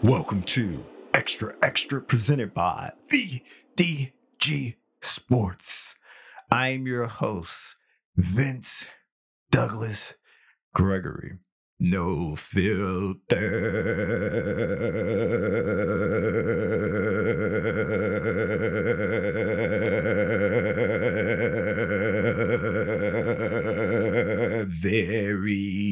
Welcome to Extra Extra presented by VDG Sports. I'm your host, Vince Douglas Gregory. No filter. Very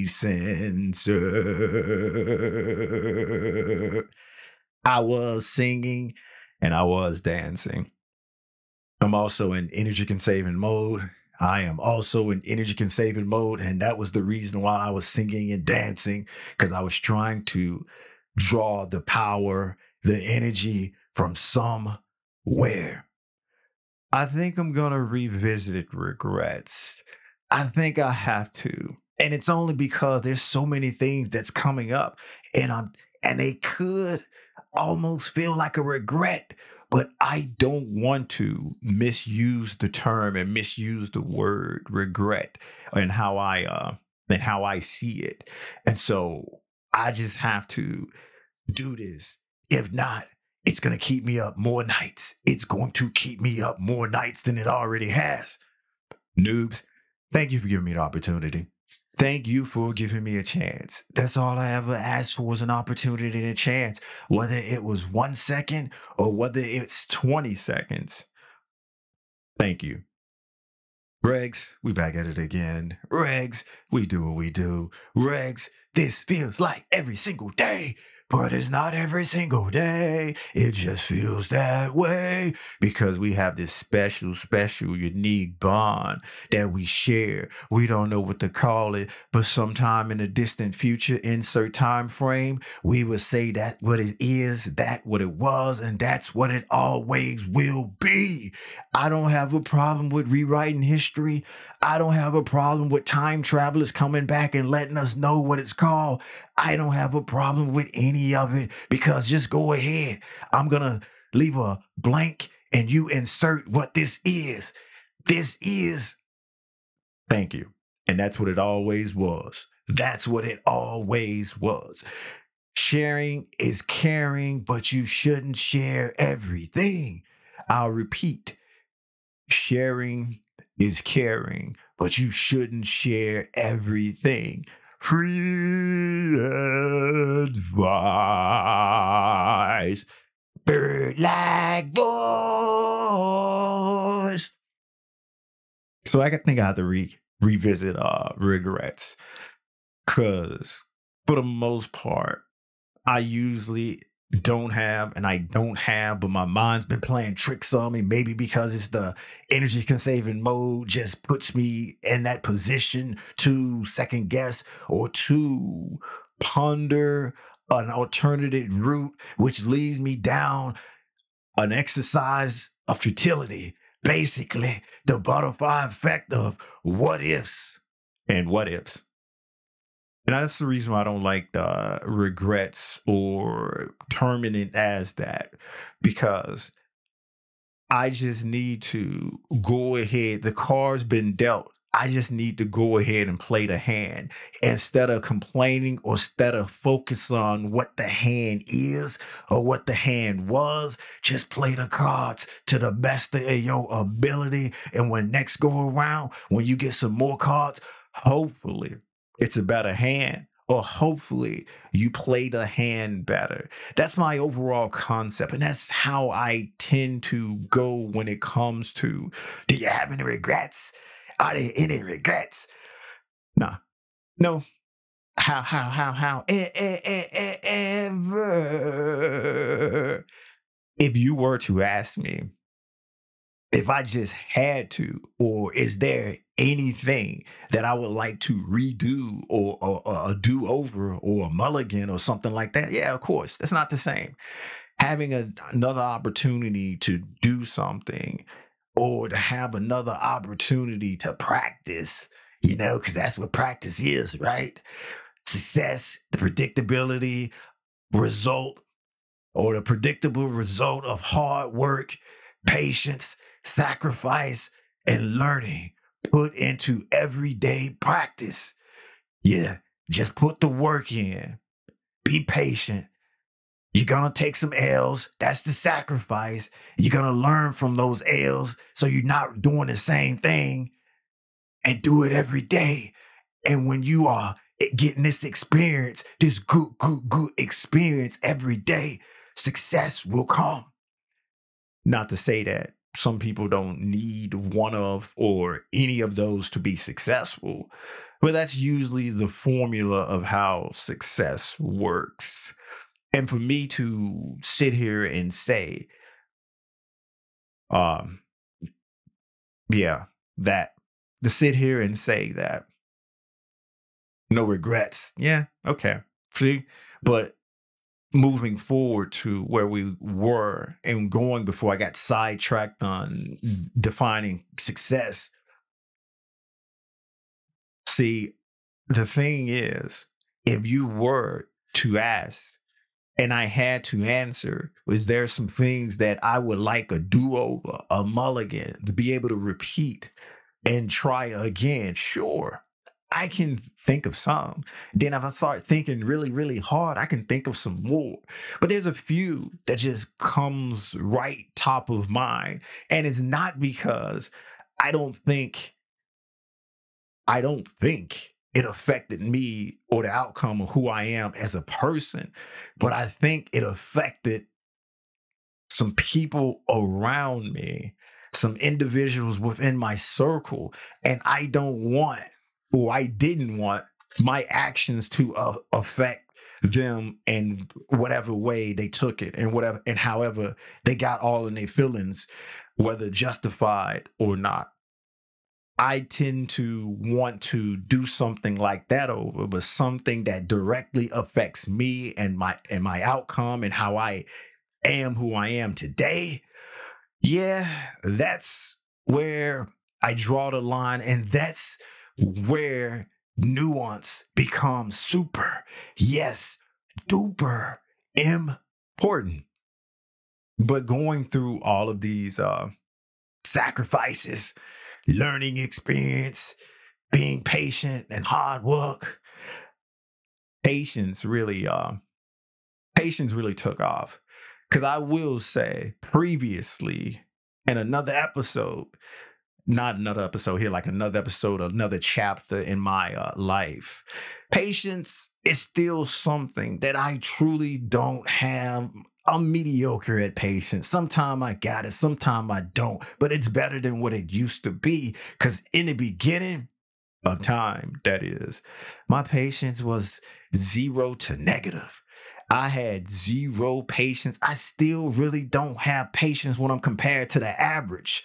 censored. I was singing and I was dancing. I'm also in energy conserving mode. I am also in energy conserving mode. And that was the reason why I was singing and dancing, because I was trying to draw the power, the energy from somewhere. I think I'm going to revisit regrets. I think I have to. And it's only because there's so many things that's coming up and they could almost feel like a regret, but I don't want to misuse the term and misuse the word regret and how I see it. And so I just have to do this. If not, it's going to keep me up more nights. It's going to keep me up more nights than it already has. Noobs, thank you for giving me the opportunity. Thank you for giving me a chance. That's all I ever asked for, was an opportunity and a chance, whether it was 1 second or whether it's 20 seconds. Thank you. Regs, we back at it again. Regs, we do what we do. Regs, this feels like every single day. But it's not every single day. It just feels that way because we have this special, unique bond that we share. We don't know what to call it, but sometime in the distant future, insert time frame, we will say that what it is, that what it was, and that's what it always will be. I don't have a problem with rewriting history. I don't have a problem with time travelers coming back and letting us know what it's called. I don't have a problem with any of it, because just go ahead. I'm going to leave a blank and you insert what this is. This is. Thank you. And that's what it always was. That's what it always was. Sharing is caring, but you shouldn't share everything. I'll repeat. Sharing is caring, but you shouldn't share everything. Free advice. Bird like voice. So I think I have to revisit regrets, because for the most part, I usually don't have, but my mind's been playing tricks on me, maybe because it's the energy conserving mode just puts me in that position to second guess or to ponder an alternative route, which leads me down an exercise of futility. Basically, the butterfly effect of what ifs and what ifs. And that's the reason why I don't like the regrets or terming it as that, because I just need to go ahead. The card's been dealt. I just need to go ahead and play the hand instead of complaining or instead of focus on what the hand is or what the hand was. Just play the cards to the best of your ability. And when next go around, when you get some more cards, hopefully it's a better hand, or hopefully you play the hand better. That's my overall concept. And that's how I tend to go when it comes to, do you have any regrets? Are there any regrets? Nah, no. How? Ever. If you were to ask me if I just had to, or is there anything that I would like to redo or a do over or a mulligan or something like that? Yeah, of course. That's not the same. Having another opportunity to do something, or to have another opportunity to practice, because that's what practice is, right? Success, the predictability result, or the predictable result of hard work, patience, sacrifice, and learning put into everyday practice. Yeah, just put the work in. Be patient. You're gonna take some L's. That's the sacrifice. You're gonna learn from those L's so you're not doing the same thing and do it every day. And when you are getting this experience, this good experience every day, success will come. Not to say that some people don't need one of or any of those to be successful, but that's usually the formula of how success works. And for me to sit here and say, um, yeah, that to sit here and say that no regrets. Yeah, okay. See, but moving forward to where we were and going before I got sidetracked on defining success. See, the thing is, if you were to ask and I had to answer, was there some things that I would like a do-over, a mulligan, to be able to repeat and try again? Sure. I can think of some. Then if I start thinking really, really hard, I can think of some more. But there's a few that just comes right top of mind. And it's not because I don't think I don't think it affected me or the outcome of who I am as a person, but I think it affected some people around me, some individuals within my circle, and I don't want, or I didn't want my actions to affect them in whatever way they took it and whatever and however they got all in their feelings, whether justified or not. I tend to want to do something like that over, but something that directly affects me and my outcome and how I am who I am today. Yeah, that's where I draw the line, and that's where nuance becomes super, yes, duper important. But going through all of these sacrifices, learning experience, being patient and hard work, patience really patience really took off. Cause I will say previously in another episode, not another episode here, like another episode, another chapter in my life. Patience is still something that I truly don't have. I'm mediocre at patience. Sometimes I got it, sometimes I don't, but it's better than what it used to be. Because in the beginning of time, that is, my patience was zero to negative. I had zero patience. I still really don't have patience when I'm compared to the average.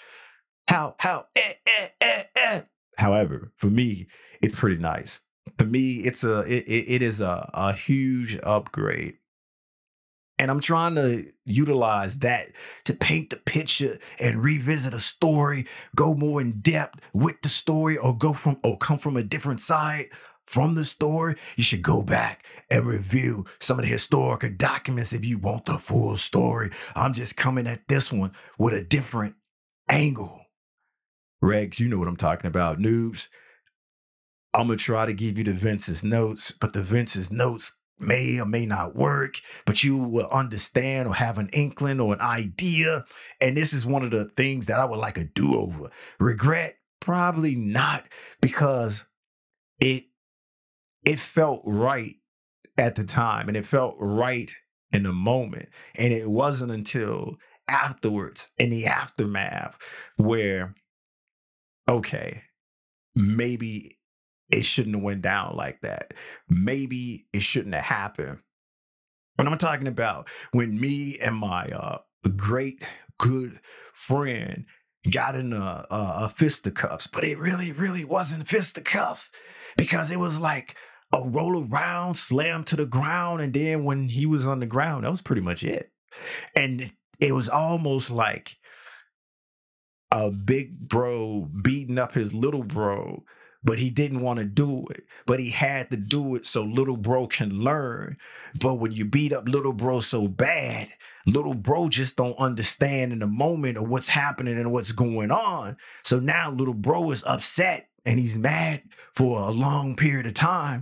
However, for me, it's pretty nice. For me, it is a huge upgrade. And I'm trying to utilize that to paint the picture and revisit a story, go more in depth with the story, or go from or come from a different side from the story. You should go back and review some of the historical documents if you want the full story. I'm just coming at this one with a different angle. Regs, you know what I'm talking about, noobs. I'm gonna try to give you the Vince's notes, but the Vince's notes may or may not work, but you will understand or have an inkling or an idea. And this is one of the things that I would like a do-over. Regret? Probably not, because it it felt right at the time and it felt right in the moment. And it wasn't until afterwards, in the aftermath, where okay, maybe it shouldn't have went down like that. Maybe it shouldn't have happened. But I'm talking about when me and my great good friend got in a fisticuffs, but it really, really wasn't fisticuffs because it was like a roll around, slam to the ground, and then when he was on the ground, that was pretty much it. And it was almost like a big bro beating up his little bro, but he didn't want to do it. But he had to do it so little bro can learn. But when you beat up little bro so bad, little bro just don't understand in the moment of what's happening and what's going on. So now little bro is upset and he's mad for a long period of time.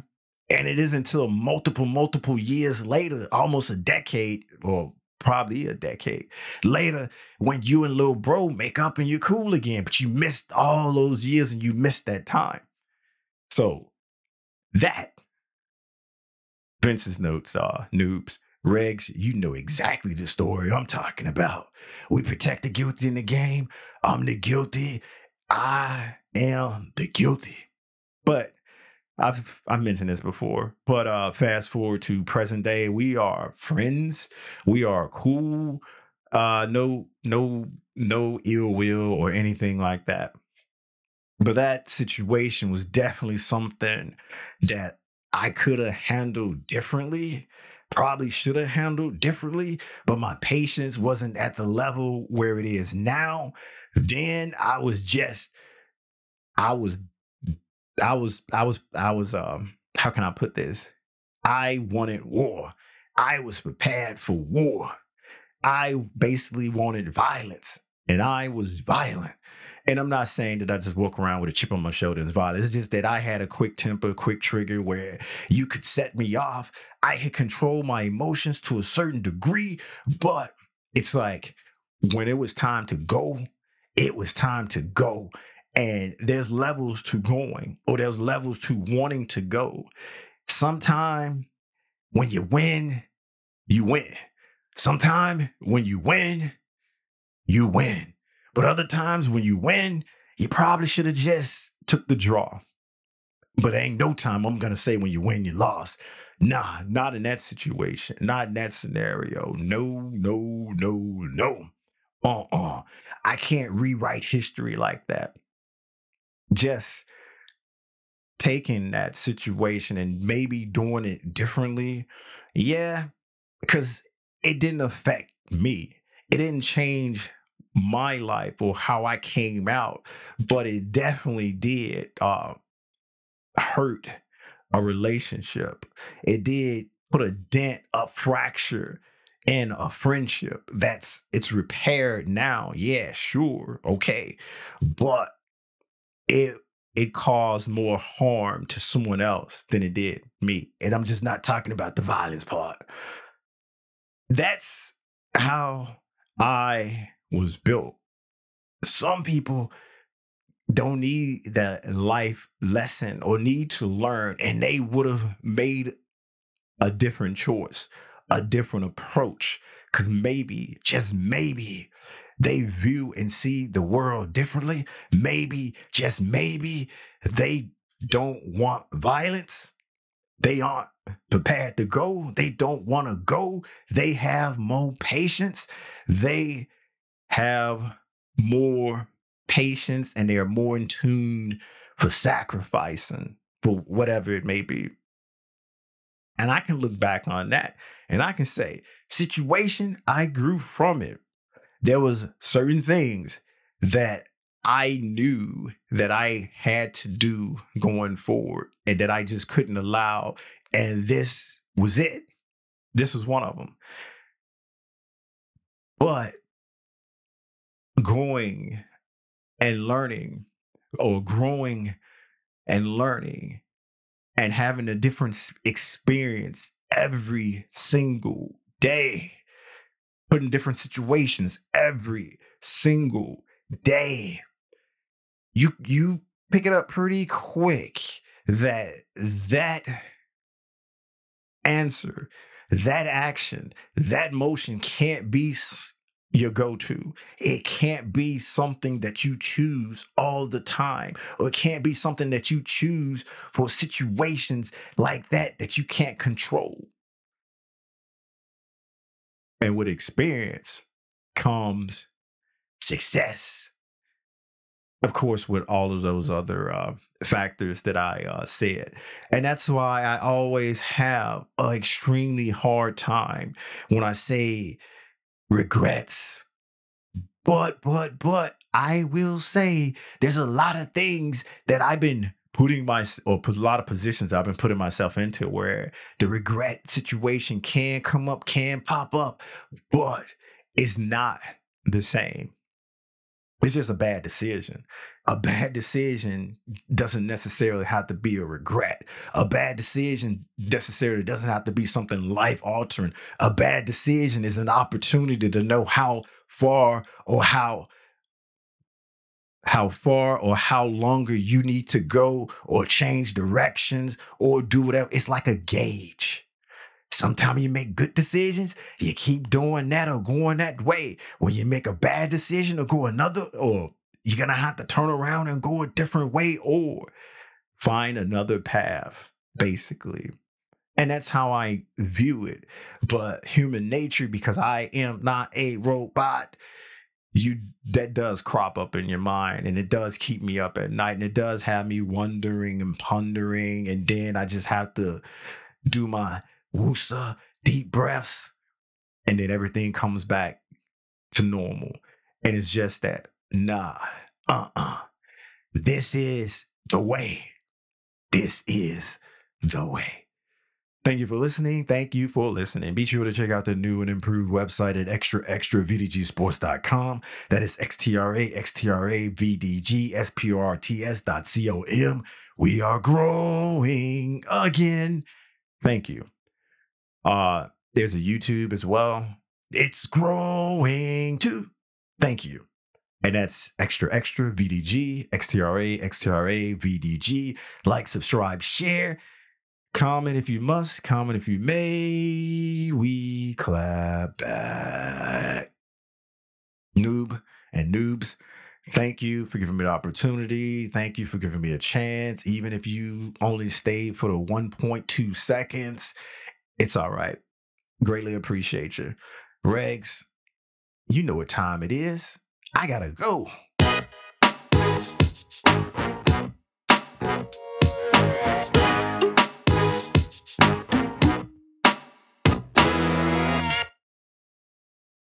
And it isn't until multiple years later, almost a decade, or probably a decade later, when you and little bro make up and you're cool again, but you missed all those years and you missed that time. So that, Vince's notes are noobs. Regs, you know exactly the story I'm talking about. We protect the guilty in the game. I'm the guilty. I am the guilty. But I've mentioned this before, but fast forward to present day, we are friends. We are cool. No ill will or anything like that. But that situation was definitely something that I could have handled differently. Probably should have handled differently, but my patience wasn't at the level where it is now. Then I was how can I put this? I wanted war. I was prepared for war. I basically wanted violence and I was violent. And I'm not saying that I just walk around with a chip on my shoulder and is violent. It's just that I had a quick temper, quick trigger where you could set me off. I could control my emotions to a certain degree, but it's like when it was time to go, it was time to go. And there's levels to going, or there's levels to wanting to go. Sometime when you win, you win. Sometime when you win. But other times when you win, you probably should have just took the draw. But ain't no time I'm gonna say when you win, you lost. Nah, not in that situation, not in that scenario. No, no, no, no. I can't rewrite history like that. Just taking that situation and maybe doing it differently. Yeah, because it didn't affect me. It didn't change my life or how I came out, but it definitely did hurt a relationship. It did put a dent, a fracture in a friendship. It's repaired now. Yeah, sure, okay, but it it caused more harm to someone else than it did me. And I'm just not talking about the violence part. That's how I was built. Some people don't need that life lesson or need to learn, and they would have made a different choice, a different approach, because maybe, just maybe, they view and see the world differently. Maybe, just maybe, they don't want violence. They aren't prepared to go. They don't want to go. They have more patience. They have more patience and they are more in tune for sacrificing for whatever it may be. And I can look back on that and I can say, situation, I grew from it. There was certain things that I knew that I had to do going forward and that I just couldn't allow. And this was it. This was one of them. But going and learning or growing and learning and having a different experience every single day, put in different situations every single day, you pick it up pretty quick that that answer, that action, that motion can't be your go to. It can't be something that you choose all the time, or it can't be something that you choose for situations like that you can't control. And with experience comes success. Of course, with all of those other factors that I said. And that's why I always have an extremely hard time when I say regrets. But I will say there's a lot of things that I've been putting or put a lot of positions that I've been putting myself into where the regret situation can come up, can pop up, but it's not the same. It's just a bad decision. A bad decision doesn't necessarily have to be a regret. A bad decision necessarily doesn't have to be something life altering. A bad decision is an opportunity to know far or how far or how longer you need to go or change directions or do whatever. It's like a gauge. Sometimes you make good decisions, you keep doing that or going that way. When you make a bad decision or go another, or you're gonna have to turn around and go a different way or find another path, basically. And that's how I view it. But human nature, because I am not a robot, you that does crop up in your mind and it does keep me up at night and it does have me wondering and pondering. And then I just have to do my woosa deep breaths, and then everything comes back to normal. And it's just that, nah, this is the way. This is the way. Thank you for listening. Thank you for listening. Be sure to check out the new and improved website at extraextravdgsports.com. That is xtravdgsports.com. We are growing again. Thank you. There's a YouTube as well. It's growing too. Thank you. And that's extra VDG, XTRA VDG. Like, subscribe, share, comment if you must, comment if you may. We clap back. Noob and noobs, thank you for giving me the opportunity. Thank you for giving me a chance. Even if you only stayed for the 1.2 seconds, it's all right. Greatly appreciate you. Regs, you know what time it is. I gotta go.